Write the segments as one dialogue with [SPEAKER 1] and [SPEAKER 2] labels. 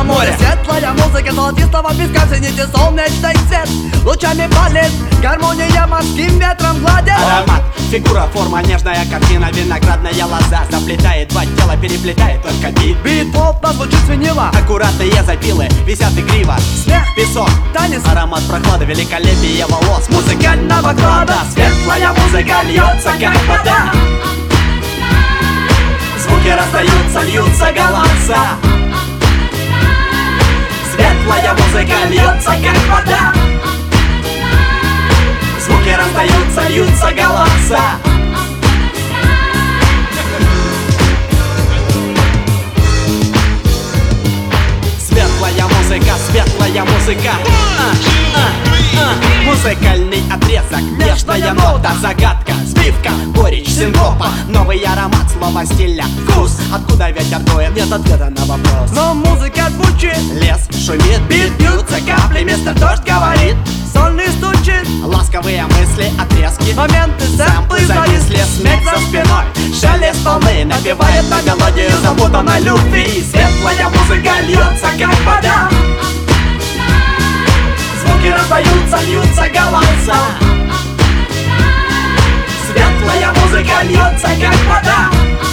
[SPEAKER 1] море.
[SPEAKER 2] Светлая музыка золотистого песка, цените солнечный свет. Лучами палит, гармония морским ветром гладит.
[SPEAKER 1] Аромат, фигура, форма, нежная картина. Виноградная лоза заплетает два тела, переплетает только бит.
[SPEAKER 2] Бит плотно звучит свинила.
[SPEAKER 1] Аккуратные запилы висят игриво.
[SPEAKER 2] Смех,
[SPEAKER 1] Песок,
[SPEAKER 2] танец,
[SPEAKER 1] аромат прохлады, великолепие волос музыкального клада. Светлая музыка льется, как вода. Звуки раздаются, льются голоса. Светлая музыка льется, как вода. Звуки раздаются, льются голоса. Светлая музыка, светлая музыка. Музыкальный отрезок, нежная нота, загадка, сбивка, горечь, синкопа. Новый аромат, слова стиля, вкус. Откуда ветер дует, нет ответа на вопрос.
[SPEAKER 2] но музыка звучит.
[SPEAKER 1] Лес шумит, бит бьются капли, мистер Дождь говорит.
[SPEAKER 2] Сольный стучит,
[SPEAKER 1] Ласковые мысли, отрезки,
[SPEAKER 2] моменты,
[SPEAKER 1] сэмплы
[SPEAKER 2] сэмплы
[SPEAKER 1] зависли, смех за спиной. Шелест волны напевает на мелодию запутанной любви. Светлая музыка льется, как вода. Звуки раздаются, льются голоса. Светлая музыка льется, как вода.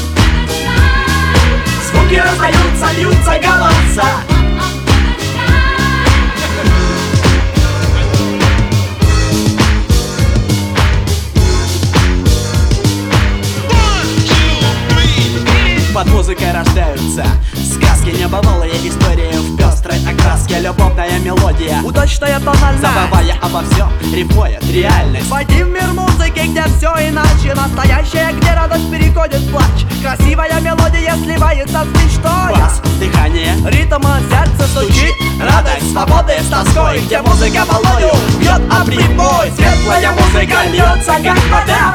[SPEAKER 1] Звуки раздаются, льются голоса. Под музыкой рождаются сказки, небывалые истории в пестрой окраске. Любовная мелодия,
[SPEAKER 2] удачная тональность,
[SPEAKER 1] забывая обо всем, рифмует реальность.
[SPEAKER 2] войди в мир музыки, где все иначе. Настоящее, где радость переходит в плач. Красивая мелодия сливается с мечтой.
[SPEAKER 1] Бас, дыхание,
[SPEAKER 2] Ритм сердце стучит.
[SPEAKER 1] радость, свободы с тоской, где музыка волною бьет о прибой. Светлая музыка льется, как вода.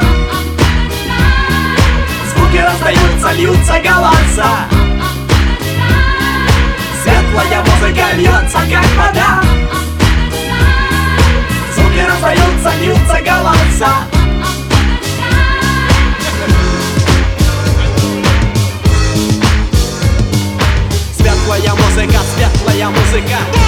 [SPEAKER 1] Звуки раздаются, льются голоса. Светлая музыка льется, как вода. Звуки раздаются, льются голоса. Светлая музыка, светлая музыка.